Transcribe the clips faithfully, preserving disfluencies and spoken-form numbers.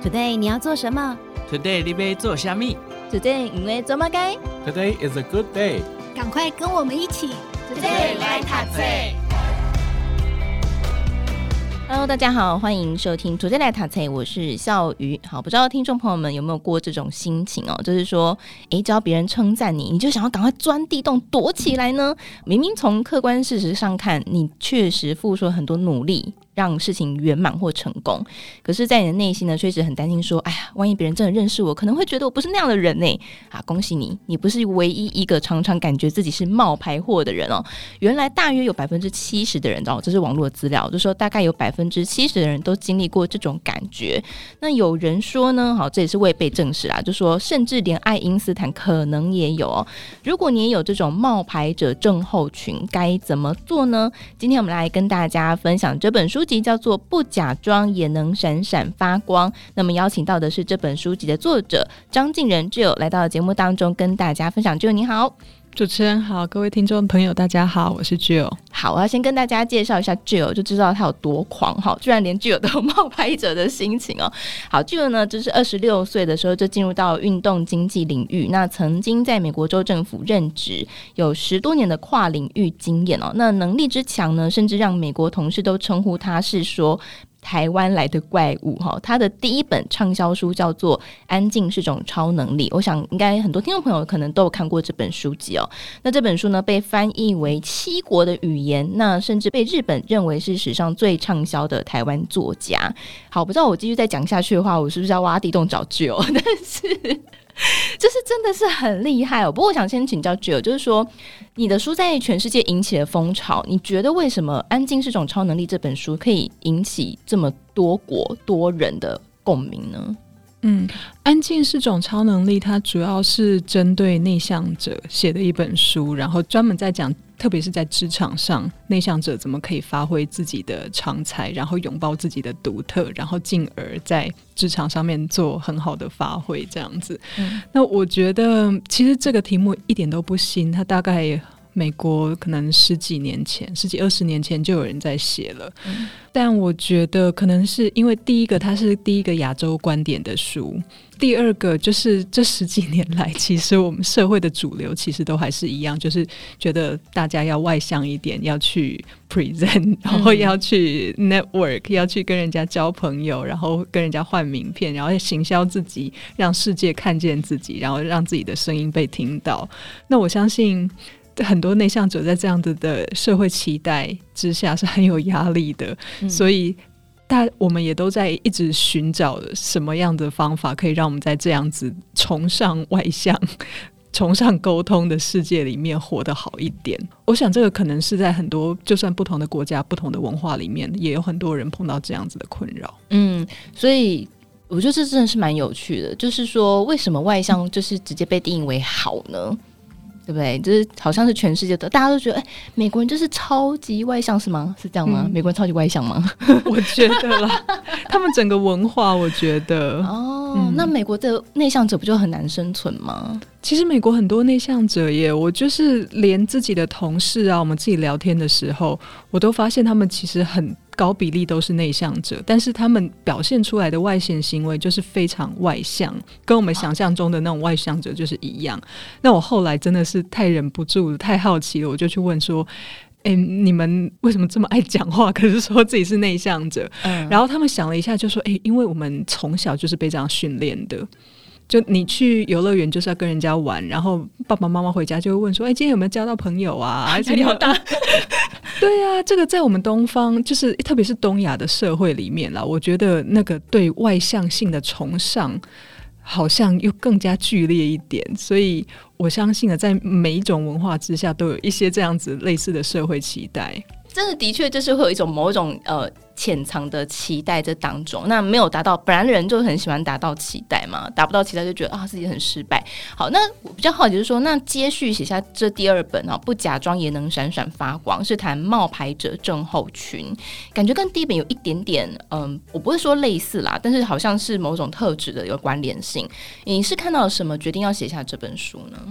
Today 你要做什么？ Today 你要做什么？ Today 因为做乜该？ Today is a good day。 赶快跟我们一起 Today 来读册。Hello， 大家好，欢迎收听 Today 来读册，我是笑瑜。好，不知道听众朋友们有没有过这种心情哦？就是说，诶，只要别人称赞你，你就想要赶快钻地洞躲起来呢？明明从客观事实上看，你确实付出了很多努力，让事情圆满或成功，可是在你的内心呢，确实很担心说，哎呀，万一别人真的认识我，可能会觉得我不是那样的人呢。啊，恭喜你，你不是唯一一个常常感觉自己是冒牌货的人哦。原来大约有百分之七十的人，哦，这是网络资料，就说大概有百分之七十的人都经历过这种感觉。那有人说呢，好，这也是未被证实啦，就说甚至连爱因斯坦可能也有哦。如果你也有这种冒牌者症候群，该怎么做呢？今天我们来跟大家分享这本书叫做不假装也能闪闪发光。那么邀请到的是这本书籍的作者张敬仁 Jill 来到节目当中跟大家分享。 Jill 你好。 主持人好，各位听众朋友大家好，我是 Jill。 好，我要先跟大家介绍一下 Jill， 就知道他有多狂，居然连 Jill 都有冒牌者的心情哦。好， Jill 呢就是二十六岁的时候就进入到运动经济领域，那曾经在美国州政府任职，有十多年的跨领域经验哦。那能力之强呢，甚至让美国同事都称呼他是说台湾来的怪物。他的第一本畅销书叫做《安静是种超能力》，我想应该很多听众朋友可能都有看过这本书籍哦。那这本书呢被翻译为七国的语言，那甚至被日本认为是史上最畅销的台湾作家。好，不知道我继续再讲下去的话，我是不是要挖地洞找 Jill？ 但是就是真的是很厉害哦。不过我想先请教 Jill， 就是说你的书在全世界引起了风潮，你觉得为什么《安静是种超能力》这本书可以引起这么多国多人的共鸣呢？ 嗯，安静是种超能力，它主要是针对内向者写的一本书，然后专门在讲特别是在职场上内向者怎么可以发挥自己的长才，然后拥抱自己的独特，然后进而在职场上面做很好的发挥这样子。嗯，那我觉得其实这个题目一点都不新，它大概美国可能十几年前十几二十年前就有人在写了。嗯，但我觉得可能是因为第一个它是第一个亚洲观点的书，第二个就是这十几年来其实我们社会的主流其实都还是一样，就是觉得大家要外向一点，要去 present， 然后要去 network，嗯，要去跟人家交朋友，然后跟人家换名片，然后行销自己，让世界看见自己，然后让自己的声音被听到。那我相信很多内向者在这样子的社会期待之下是很有压力的。嗯，所以大我们也都在一直寻找什么样的方法可以让我们在这样子崇尚外向崇尚沟通的世界里面活得好一点。我想这个可能是在很多就算不同的国家不同的文化里面也有很多人碰到这样子的困扰。 嗯，所以我觉得这真的是蛮有趣的，就是说为什么外向就是直接被定义为好呢？对不对？就是好像是全世界的大家都觉得，哎，美国人就是超级外向，是吗？是这样吗？嗯，美国人超级外向吗？ 我觉得啦，他们整个文化，我觉得哦，嗯，那美国的内向者不就很难生存吗？ 其实美国很多内向者耶，我就是连自己的同事啊，我们自己聊天的时候，我都发现他们其实很高比例都是内向者，但是他们表现出来的外显行为就是非常外向，跟我们想象中的那种外向者就是一样。那我后来真的是太忍不住了，太好奇了，我就去问说，欸，你们为什么这么爱讲话，可是说自己是内向者？嗯，然后他们想了一下就说，欸，因为我们从小就是被这样训练的，就你去游乐园就是要跟人家玩，然后爸爸妈妈回家就会问说，哎，今天有没有交到朋友啊？ 压力好大。 对啊，这个在我们东方就是特别是东亚的社会里面啦，我觉得那个对外向性的崇尚好像又更加剧烈一点，所以我相信在每一种文化之下都有一些这样子类似的社会期待。 真的的确就是会有一种某种呃潜藏的期待在当中，那没有达到，本来人就很喜欢达到期待嘛，达不到期待就觉得啊自己很失败。好，那我比较好奇就是说，那接续写下这第二本、啊、不假装也能闪闪发光，是谈冒牌者症候群，感觉跟第一本有一点点嗯，我不会说类似啦，但是好像是某种特质的有关联性。你是看到了什么决定要写下这本书呢？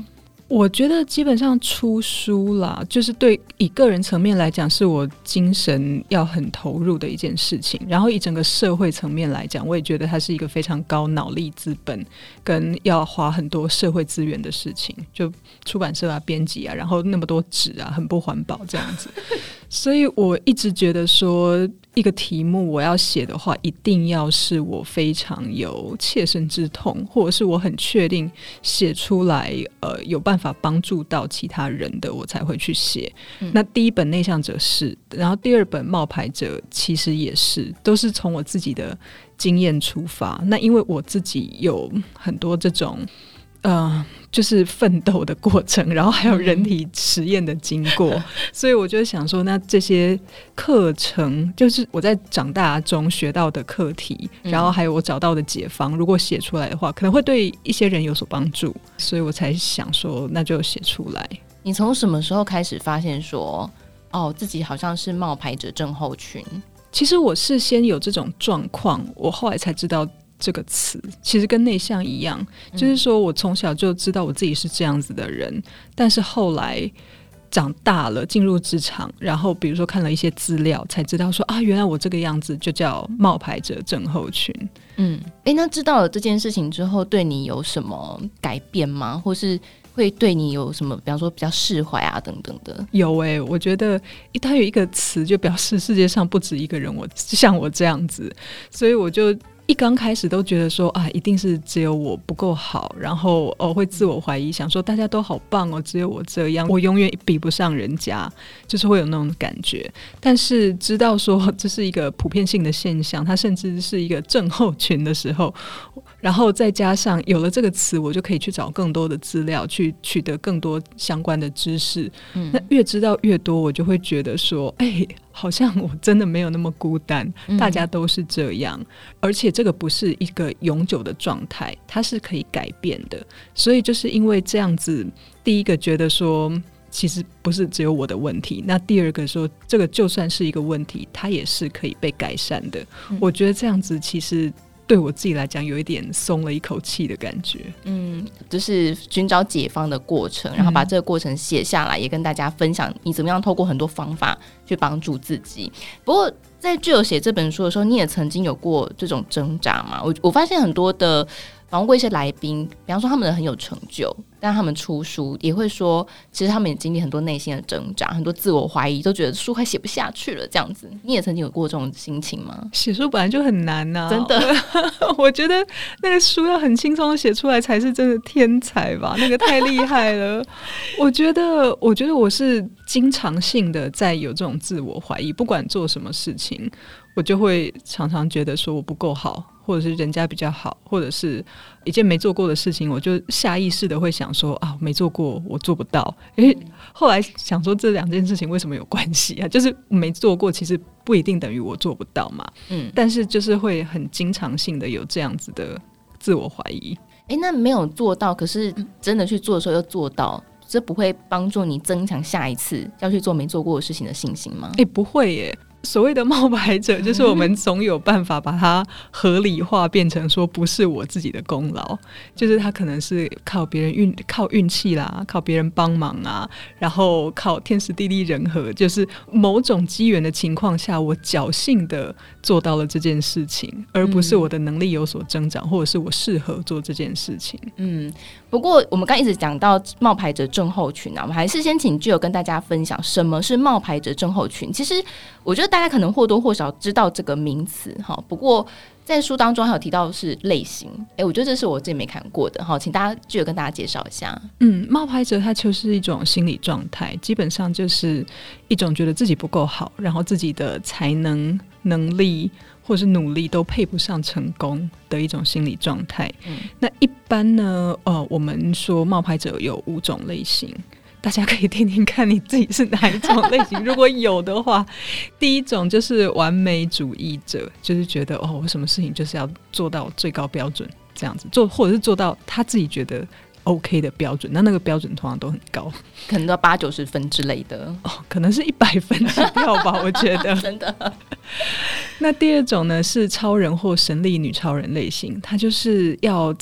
我觉得基本上出书啦，就是对以个人层面来讲，是我精神要很投入的一件事情。然后以整个社会层面来讲，我也觉得它是一个非常高脑力资本跟要花很多社会资源的事情。就出版社啊、编辑啊，然后那么多纸啊，很不环保这样子。所以我一直觉得说，一个题目我要写的话，一定要是我非常有切身之痛，或者是我很确定写出来呃有办法帮助到其他人的，我才会去写、嗯、那第一本内向者是，然后第二本冒牌者其实也是，都是从我自己的经验出发。那因为我自己有很多这种呃，就是奋斗的过程，然后还有人体实验的经过、嗯、所以我就想说，那这些课程就是我在长大中学到的课题、嗯、然后还有我找到的解方，如果写出来的话可能会对一些人有所帮助，所以我才想说那就写出来。 你从什么时候开始发现说哦，自己好像是冒牌者症候群？ 其实我是先有这种状况，我后来才知道这个词其实跟内向一样、嗯、就是说我从小就知道我自己是这样子的人，但是后来长大了进入职场，然后比如说看了一些资料才知道说啊，原来我这个样子就叫冒牌者症候群。 嗯，诶，那知道了这件事情之后对你有什么改变吗？或是会对你有什么比方说比较释怀啊等等的？ 有耶、欸、我觉得它有一个词就表示世界上不止一个人我像我这样子，所以我就一刚开始都觉得说啊，一定是只有我不够好，然后哦会自我怀疑，想说大家都好棒哦，只有我这样，我永远比不上人家，就是会有那种感觉。但是知道说这是一个普遍性的现象，它甚至是一个症候群的时候，然后再加上有了这个词，我就可以去找更多的资料，去取得更多相关的知识、嗯、那越知道越多，我就会觉得说哎，好像我真的没有那么孤单、嗯、大家都是这样，而且这个不是一个永久的状态，它是可以改变的。所以就是因为这样子，第一个觉得说其实不是只有我的问题，那第二个说这个就算是一个问题，它也是可以被改善的、嗯、我觉得这样子其实对我自己来讲有一点松了一口气的感觉。 嗯，就是寻找解方的过程，然后把这个过程写下来、嗯、也跟大家分享你怎么样透过很多方法去帮助自己。不过在具有写这本书的时候，你也曾经有过这种挣扎吗？ 我, 我发现很多的访问过一些来宾，比方说他们很有成就，但他们出书也会说其实他们也经历很多内心的挣扎，很多自我怀疑，都觉得书快写不下去了这样子。你也曾经有过这种心情吗？ 写书本来就很难啊， 真的我觉得那个书要很轻松的写出来才是真的天才吧，那个太厉害了我觉得我觉得我是经常性的在有这种自我怀疑，不管做什么事情我就会常常觉得说我不够好，或者是人家比较好，或者是一件没做过的事情，我就下意识的会想说啊，没做过我做不到。因为后来想说这两件事情为什么有关系啊？就是没做过其实不一定等于我做不到嘛。嗯，但是就是会很经常性的有这样子的自我怀疑。 欸，那没有做到可是真的去做的时候又做到，这不会帮助你增强下一次要去做没做过的事情的信心吗？ 欸，不会耶。所谓的冒牌者就是我们总有办法把它合理化，变成说不是我自己的功劳，就是他可能是靠别人运靠运气啦，靠别人帮忙啊，然后靠天时地利人和，就是某种机缘的情况下我侥幸的做到了这件事情，而不是我的能力有所增长，或者是我适合做这件事情。 嗯，不过我们刚一直讲到冒牌者症候群啊，我们还是先请Jill跟大家分享什么是冒牌者症候群。其实我觉得大家可能或多或少知道这个名词，不过在书当中还有提到是类型，欸，我觉得这是我自己没看过的，请大家Jill跟大家介绍一下。 嗯，冒牌者它就是一种心理状态，基本上就是一种觉得自己不够好，然后自己的才能能力或是努力都配不上成功的一种心理状态。嗯，那一般呢，呃，我们说冒牌者有五种类型，大家可以听听看你自己是哪一种类型如果有的话，第一种就是完美主义者，就是觉得哦，我什么事情就是要做到最高标准这样子做，或者是做到他自己觉得 OK 的标准，那那个标准通常都很高， 可能到八九十分之类的， 哦，可能是一百分起跳吧我觉得真的。 那第二种呢是超人或神力女超人类型，他就是要在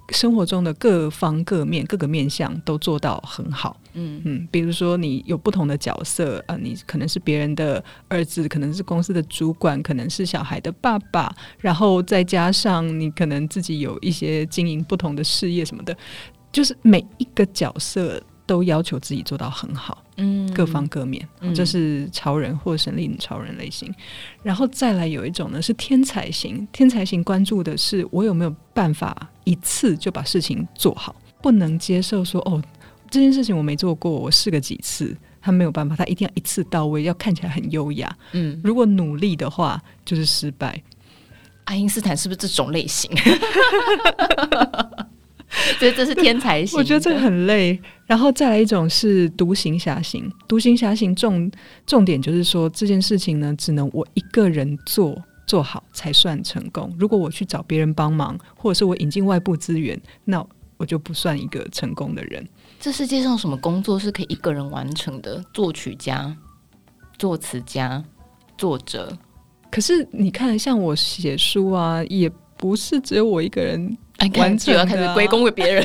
生活中的各方各面各个面向都做到很好。嗯嗯，比如说你有不同的角色、呃、你可能是别人的儿子，可能是公司的主管，可能是小孩的爸爸，然后再加上你可能自己有一些经营不同的事业什么的，就是每一个角色都要求自己做到很好。嗯，各方各面、嗯、这是超人或神力女超人类型。然后再来有一种呢是天才型，天才型关注的是我有没有办法一次就把事情做好，不能接受说哦这件事情我没做过，我试个几次，他没有办法，他一定要一次到位，要看起来很优雅。嗯，如果努力的话就是失败。 爱因斯坦是不是这种类型？所以这是天才型， 我觉得这个很累。然后再来一种是独行侠型，独行侠型 重, 重点就是说这件事情呢只能我一个人做做好才算成功，如果我去找别人帮忙或者是我引进外部资源，那我就不算一个成功的人。 这世界上有什么工作是可以一个人完成的？作曲家、作词家、作者。 可是你看像我写书啊也不是只有我一个人完成的、啊、 就要开始归功于别人。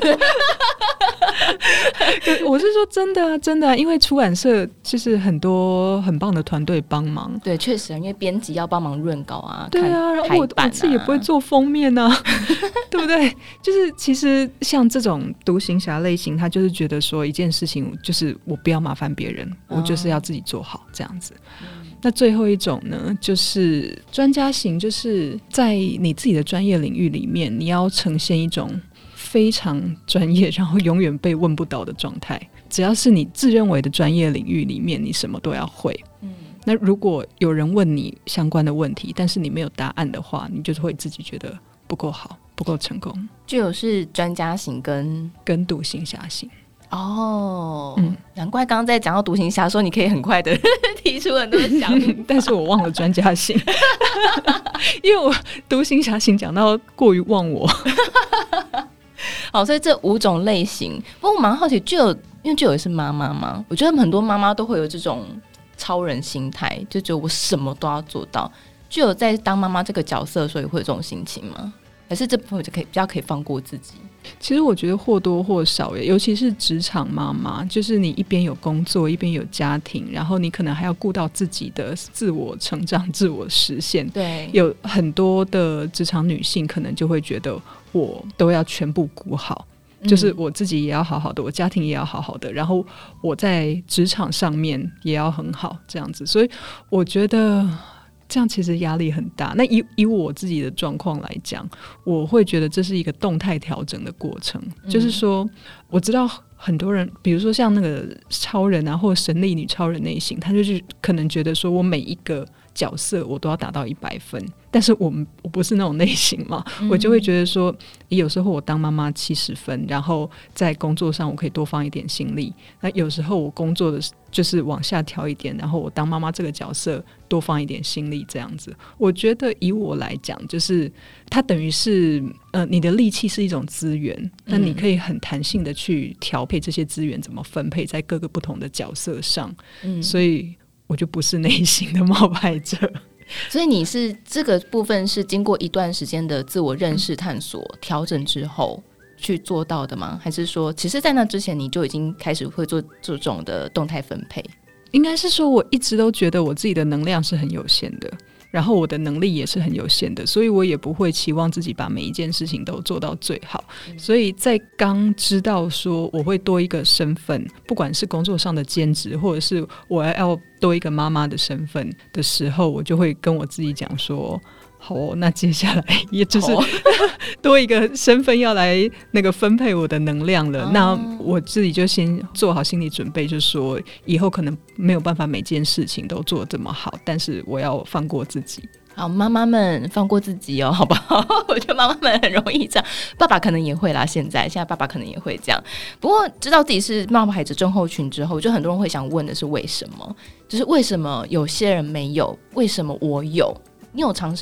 我是说真的啊真的啊，因为出版社就是很多很棒的团队帮忙。 对，确实因为编辑要帮忙润稿啊， 对啊， 看排版啊， 我, 我自己也不会做封面啊。对不对？就是其实像这种独行侠类型，他就是觉得说一件事情就是我不要麻烦别人、哦、我就是要自己做好这样子、嗯、那最后一种呢就是专家型，就是在你自己的专业领域里面你要呈现一种非常专业然后永远被问不到的状态，只要是你自认为的专业领域里面你什么都要会、嗯、那如果有人问你相关的问题但是你没有答案的话，你就是会自己觉得不够好不够成功。就有是专家型跟跟独行侠型哦、嗯，难怪刚刚在讲到独行侠说你可以很快的提出很多的想法但是我忘了专家型因为我独行侠型讲到过于忘我好，所以这五种类型。不过我蛮好奇，就有因为就有是妈妈嘛，我觉得很多妈妈都会有这种超人心态，就觉得我什么都要做到。就有在当妈妈这个角色所以会有这种心情吗？还是这部分就可以比较可以放过自己？ 其实我觉得或多或少耶，尤其是职场妈妈，就是你一边有工作一边有家庭，然后你可能还要顾到自己的自我成长自我实现。 对， 有很多的职场女性可能就会觉得我都要全部顾好，就是我自己也要好好的，我家庭也要好好的，然后我在职场上面也要很好这样子。所以我觉得这样其实压力很大。那 以, 以我自己的状况来讲，我会觉得这是一个动态调整的过程、嗯、就是说我知道很多人比如说像那个超人啊或神力女超人类型，他就是可能觉得说我每一个角色我都要达到一百分，但是我们我不是那种类型嘛、嗯、我就会觉得说有时候我当妈妈七十分，然后在工作上我可以多放一点心力，那有时候我工作的就是往下调一点，然后我当妈妈这个角色多放一点心力这样子。我觉得以我来讲就是它等于是呃，你的力气是一种资源，那你可以很弹性的去调配这些资源怎么分配在各个不同的角色上、嗯、所以我就不是内心的冒牌者。 所以你是这个部分是经过一段时间的自我认识探索调整之后去做到的吗？还是说其实在那之前你就已经开始会做这种的动态分配？ 应该是说我一直都觉得我自己的能量是很有限的，然后我的能力也是很有限的，所以我也不会期望自己把每一件事情都做到最好、嗯、所以在刚知道说我会多一个身份，不管是工作上的兼职或者是我要多一个妈妈的身份的时候，我就会跟我自己讲说好、哦、那接下来也就是多一个身份要来那个分配我的能量了、哦、那我自己就先做好心理准备，就是说以后可能没有办法每件事情都做这么好，但是我要放过自己。 好，妈妈们放过自己哦，好不好？我觉得妈妈们很容易这样，爸爸可能也会啦，现在现在爸爸可能也会这样。不过知道自己是冒牌者症候群之后，就很多人会想问的是为什么，就是为什么有些人没有，为什么我有？你有尝试去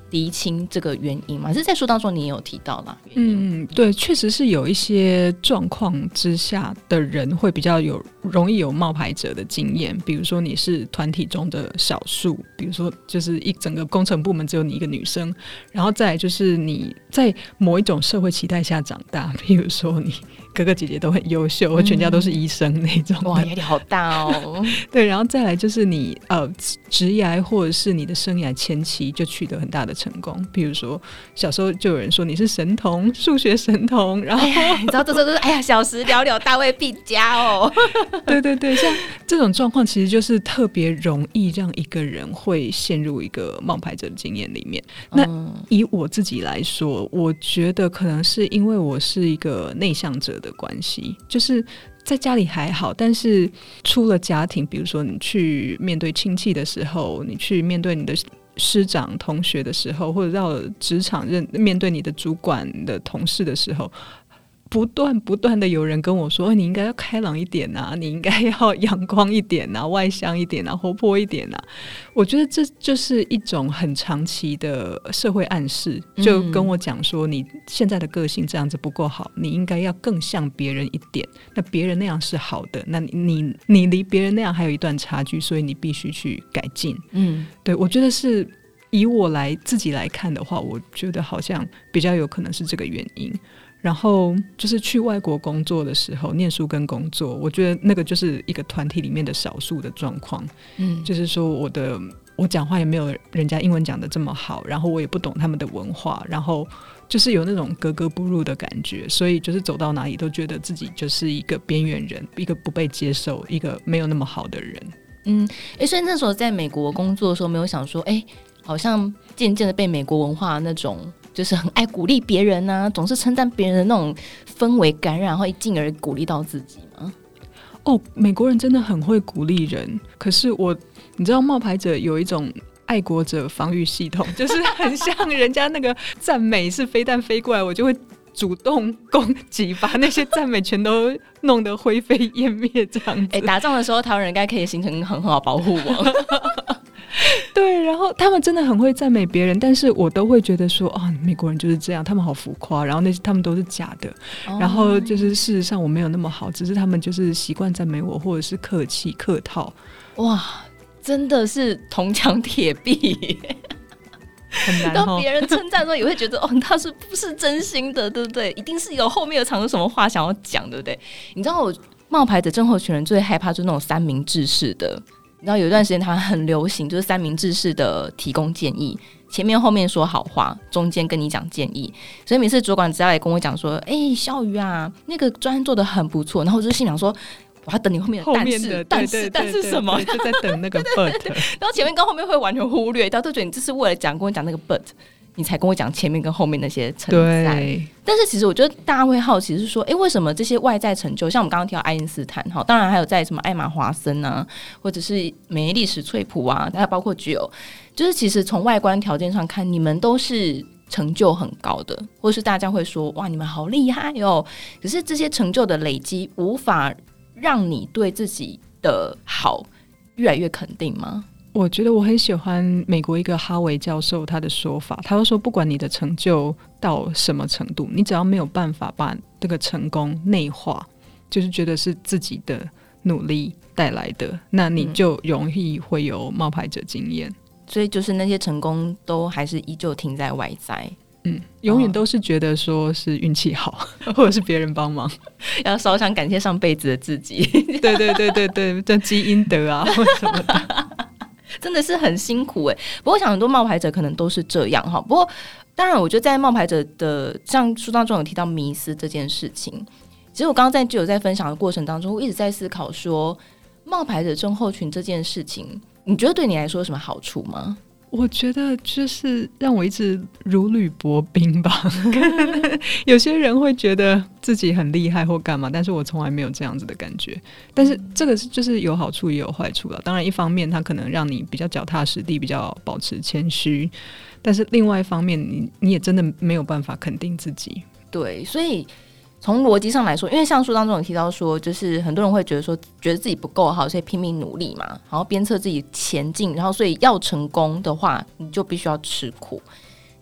厘清这个原因吗？是在书当中你也有提到啦。 嗯，对，确实是有一些状况之下的人会比较有容易有冒牌者的经验，比如说你是团体中的少数，比如说就是一整个工程部门只有你一个女生，然后再来就是你在某一种社会期待下长大，比如说你哥哥姐姐都很优秀，全家都是医生那种、嗯、 哇，压力好大哦。 对，然后再来就是你呃职业或者是你的生涯前期就取得很大的成功，比如说小时候就有人说你是神童，数学神童，然后、 哎、你知道这都是哎呀小时了了大未必佳哦。 对对对，像这种状况其实就是特别容易让一个人会陷入一个冒牌者的经验里面。那以我自己来说，我觉得可能是因为我是一个内向者的关系，就是在家里还好，但是出了家庭，比如说你去面对亲戚的时候，你去面对你的师长同学的时候，或者到职场面对你的主管的同事的时候，不断不断的有人跟我说、哎、你应该要开朗一点啊，你应该要阳光一点啊，外向一点啊，活泼一点啊。我觉得这就是一种很长期的社会暗示，就跟我讲说你现在的个性这样子不够好，你应该要更像别人一点，那别人那样是好的，那你你离别人那样还有一段差距，所以你必须去改进。嗯，对，我觉得是以我来自己来看的话，我觉得好像比较有可能是这个原因。然后就是去外国工作的时候，念书跟工作，我觉得那个就是一个团体里面的少数的状况。嗯，就是说我的我讲话也没有人家英文讲的这么好，然后我也不懂他们的文化，然后就是有那种格格不入的感觉，所以就是走到哪里都觉得自己就是一个边缘人，一个不被接受，一个没有那么好的人。 嗯，诶，所以那时候在美国工作的时候，没有想说，哎，好像渐渐的被美国文化那种就是很爱鼓励别人啊，总是称赞别人的那种氛围感染，然后进而鼓励到自己吗？ 哦，美国人真的很会鼓励人，可是我你知道冒牌者有一种爱国者防御系统，就是很像人家那个赞美是飞弹飞过来，我就会主动攻击，把那些赞美全都弄得灰飞烟灭这样子。 欸，打仗的时候台湾人应该可以形成很好保护网。 对，然后他们真的很会赞美别人，但是我都会觉得说，哦，美国人就是这样，他们好浮夸，然后那他们都是假的，哦，然后就是事实上我没有那么好，只是他们就是习惯赞美我，或者是客气客套。哇， 真的是铜墙铁壁。 很难哦， 当别人称赞的时候也会觉得哦，他是不是真心的，对不对？一定是有后面有藏着什么话想要讲，对不对？你知道我冒牌者症候群人最害怕就是那种三明治式的，你知道有一段时间它很流行，就是三明治式的提供建议，前面后面说好话，中间跟你讲建议，所以每次主管只要来跟我讲说，哎，小鱼啊，那个专案做得很不错，然后我就心想说，我要等你后面的但是但是但是什么， 就在等那个 but。 然后前面跟后面会完全忽略到，都觉得你这是为了讲跟我讲那个 but， 你才跟我讲前面跟后面那些称赞。但是其实我觉得大家会好奇是说，哎，为什么这些外在成就，像我们刚刚提到爱因斯坦，好，当然还有在什么艾玛华森啊，或者是美丽史翠普啊，还有包括 Jill， 就是其实从外观条件上看，你们都是成就很高的，或是大家会说哇你们好厉害哦，可是这些成就的累积无法让你对自己的好越来越肯定吗？ 我觉得我很喜欢美国一个哈维教授他的说法，他说不管你的成就到什么程度，你只要没有办法把这个成功内化，就是觉得是自己的努力带来的，那你就容易会有冒牌者经验。嗯， 所以就是那些成功都还是依旧停在外在， 嗯，永远都是觉得说是运气好，哦，或者是别人帮忙， 要稍想感谢上辈子的自己。 对对对对对，这积阴德啊或什么的。 真的是很辛苦耶。不过我想很多冒牌者可能都是这样哈。不过当然我觉得在冒牌者的像书当中有提到迷思这件事情，其实我刚刚在就有在分享的过程当中，我一直在思考说冒牌者症候群这件事情，你觉得对你来说有什么好处吗？ 我觉得就是让我一直如履薄冰吧。有些人会觉得自己很厉害或干嘛，但是我从来没有这样子的感觉。但是这个就是有好处也有坏处了。当然一方面它可能让你比较脚踏实地，比较保持谦虚，但是另外一方面 你, 你也真的没有办法肯定自己。 对，所以从逻辑上来说，因为像书当中有提到说，就是很多人会觉得说觉得自己不够好，所以拼命努力嘛，然后鞭策自己前进，然后所以要成功的话你就必须要吃苦。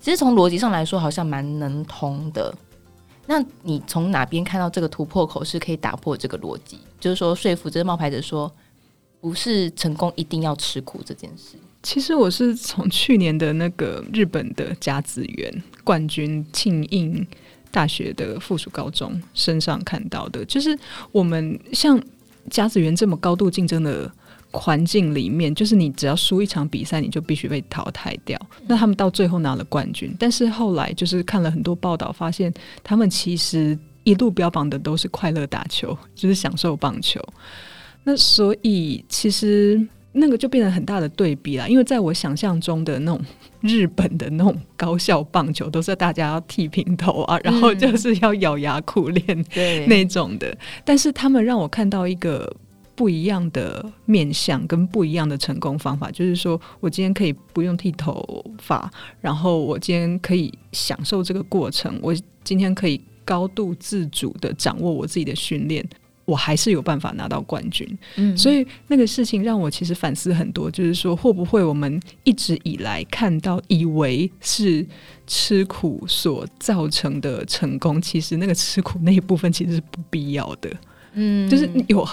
其实从逻辑上来说好像蛮能通的。那你从哪边看到这个突破口是可以打破这个逻辑，就是说说服这些冒牌者说不是成功一定要吃苦这件事？ 其实我是从去年的那个日本的甲子园冠军庆应大学的附属高中身上看到的，就是我们像甲子园这么高度竞争的环境里面，就是你只要输一场比赛你就必须被淘汰掉，那他们到最后拿了冠军，但是后来就是看了很多报道发现他们其实一路标榜的都是快乐打球，就是享受棒球。那所以其实那个就变成很大的对比啦，因为在我想象中的那种日本的那种高校棒球都是大家要剃平头啊，然后就是要咬牙苦练那种的，但是他们让我看到一个不一样的面向跟不一样的成功方法，就是说我今天可以不用剃头发，然后我今天可以享受这个过程，我今天可以高度自主的掌握我自己的训练，我还是有办法拿到冠军、嗯、所以那个事情让我其实反思很多，就是说会不会我们一直以来看到以为是吃苦所造成的成功，其实那个吃苦那一部分其实是不必要的。嗯，就是有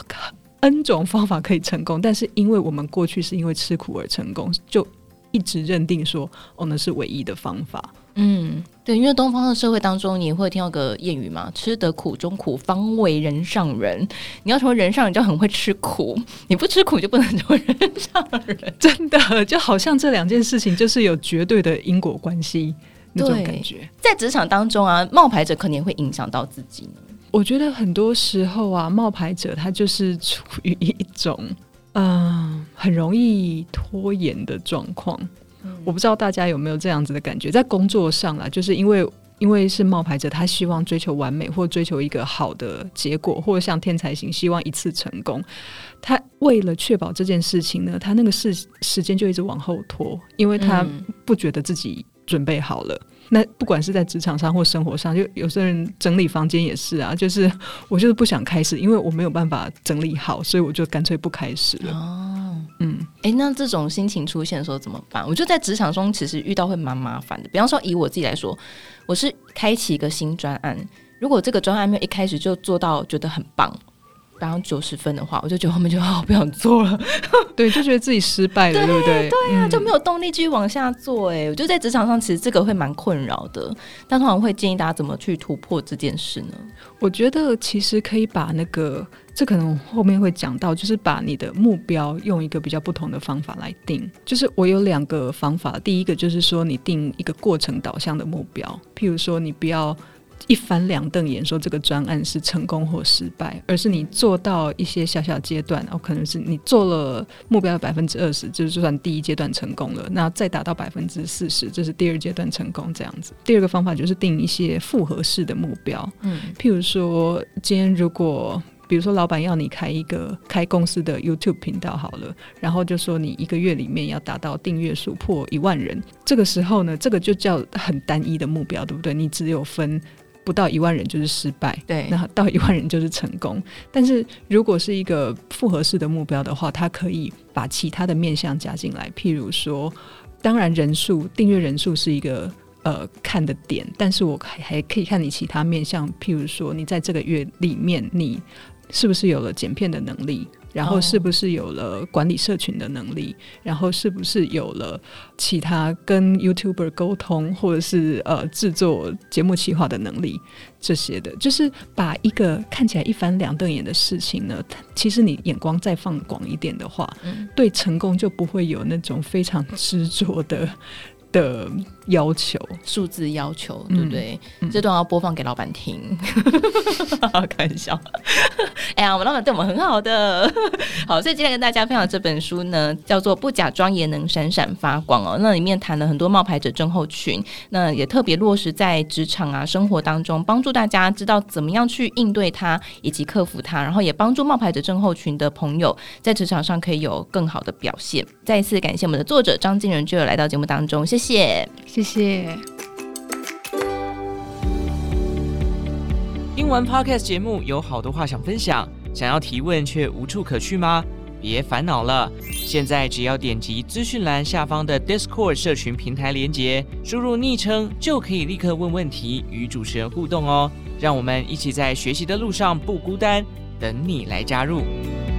N 种方法可以成功，但是因为我们过去是因为吃苦而成功，就一直认定说哦那是唯一的方法。 嗯，对，因为东方的社会当中你也会听到个谚语嘛，吃得苦中苦方为人上人，你要成为人上人就很会吃苦，你不吃苦就不能成为人上人。 真的就好像这两件事情就是有绝对的因果关系那种感觉。 在职场当中啊，冒牌者可能也会影响到自己呢。 我觉得很多时候啊，冒牌者他就是处于一种嗯很容易拖延的状况、嗯、我不知道大家有没有这样子的感觉，在工作上啦，就是因为因为是冒牌者，他希望追求完美或追求一个好的结果，或者像天才型希望一次成功，他为了确保这件事情呢，他那个时时间就一直往后拖，因为他不觉得自己准备好了、嗯，那不管是在职场上或生活上，就有些人整理房间也是啊，就是我就是不想开始，因为我没有办法整理好，所以我就干脆不开始了。哦， 嗯，哎，那这种心情出现的时候怎么办？我觉得在职场中其实遇到会蛮麻烦的。比方说以我自己来说，我是开启一个新专案，如果这个专案没有一开始就做到觉得很棒，比方九十分的话，我就觉得后面就好不想做了对，就觉得自己失败了， 对, 对不对？ 对啊、嗯、就没有动力继续往下做。哎，我觉得在职场上其实这个会蛮困扰的，但通常会建议大家怎么去突破这件事呢？ 我觉得其实可以把那个，这可能后面会讲到，就是把你的目标用一个比较不同的方法来定。就是我有两个方法，第一个就是说你定一个过程导向的目标，譬如说你不要一翻两瞪眼说这个专案是成功或失败，而是你做到一些小小阶段、哦、可能是你做了目标的百分之二十，就是就算第一阶段成功了，那再达到百分之四十，这是第二阶段成功这样子。第二个方法就是定一些复合式的目标，嗯，譬如说今天如果比如说老板要你开一个开公司的 YouTube 频道好了，然后就说你一个月里面要达到订阅数破一万人，这个时候呢，这个就叫很单一的目标，对不对？你只有分不到一万人就是失败，对，那到一万人就是成功。但是如果是一个复合式的目标的话，它可以把其他的面向加进来，譬如说当然人数订阅人数是一个呃看的点，但是我还还可以看你其他面向，譬如说你在这个月里面你是不是有了剪片的能力，然后是不是有了管理社群的能力，然后是不是有了其他跟 YouTuber 沟通或者是呃制作节目企划的能力，这些的，就是把一个看起来一翻两瞪眼的事情呢，其实你眼光再放广一点的话、嗯、对成功就不会有那种非常执着的的要求， 数字要求，对不对？嗯、这段要播放给老板听，开玩笑。哎呀，我们老板对我们很好的。好，所以今天跟大家分享这本书呢，叫做《不假装也能闪闪发光》哦。那里面谈了很多冒牌者症候群，那也特别落实在职场啊、生活当中，帮助大家知道怎么样去应对它，以及克服它，然后也帮助冒牌者症候群的朋友在职场上可以有更好的表现。再一次感谢我们的作者张金仁就有来到节目当中，谢谢。 谢谢。 听完 Podcast 节目有好多话想分享，想要提问却无处可去吗？ 别烦恼了，现在只要点击资讯栏下方的 Discord 社群平台连结，输入昵称就可以立刻问问题，与主持人互动哦。让我们一起在学习的路上不孤单，等你来加入。